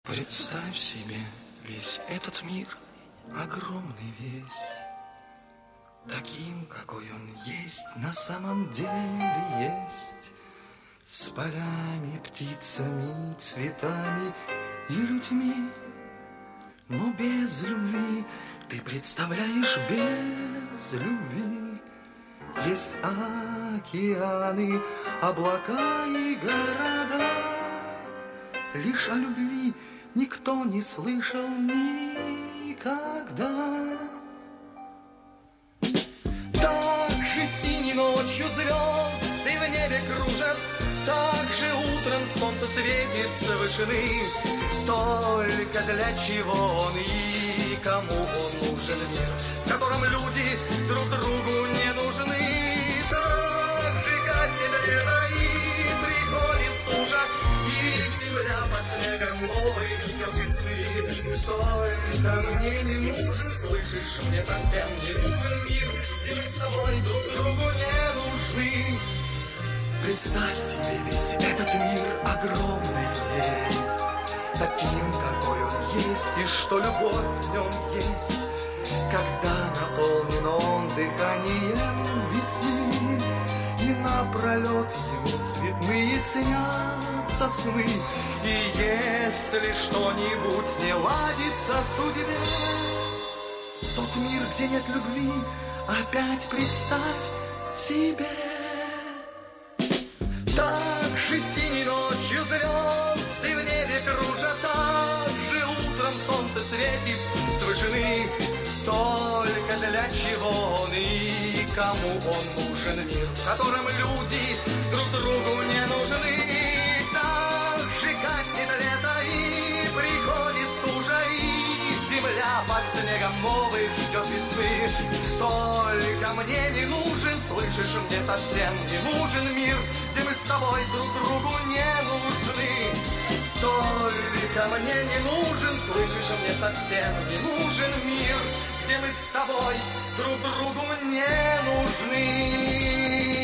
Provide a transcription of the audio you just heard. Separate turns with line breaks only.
Представь себе весь этот мир, огромный весь, таким, какой он есть, на самом деле есть, с полями, птицами, цветами и людьми. Но без любви, ты представляешь, без любви есть океаны, облака и города. Лишь о любви никто не слышал никогда. Так же синей ночью звезды в небе кружат, так же утром солнце светит с вышины. Только для чего он и кому он нужен мир, в котором люди друг другу не нужны. Так же гаснет лето и приходит стужа, и земля под снегом голой ждет весны. Только мне не нужен, слышишь, мне совсем не нужен мир, где мы с тобой друг другу не нужны. Представь себе весь этот мир огромный весь, таким, какой он есть, и что любовь в нем есть, когда наполнен он дыханием весны, и напролет ему цветные снятся сны. И если что-нибудь не ладится в судьбе, тот мир, где нет любви, опять представь себе. Так же синей ночью звезды в небе кружат, так же утром солнце светит с вышины. Только для чего он и кому он нужен мир, в котором люди друг другу не нужны. Так же гаснет лето и приходит стужа, и земля под снегом новых ждет весны. Только мне не нужен, слышишь, мне совсем не нужен мир, где мы с тобой друг другу не нужны. Только мне не нужен, слышишь, мне совсем не нужен мир, где мы с тобой друг другу не нужны.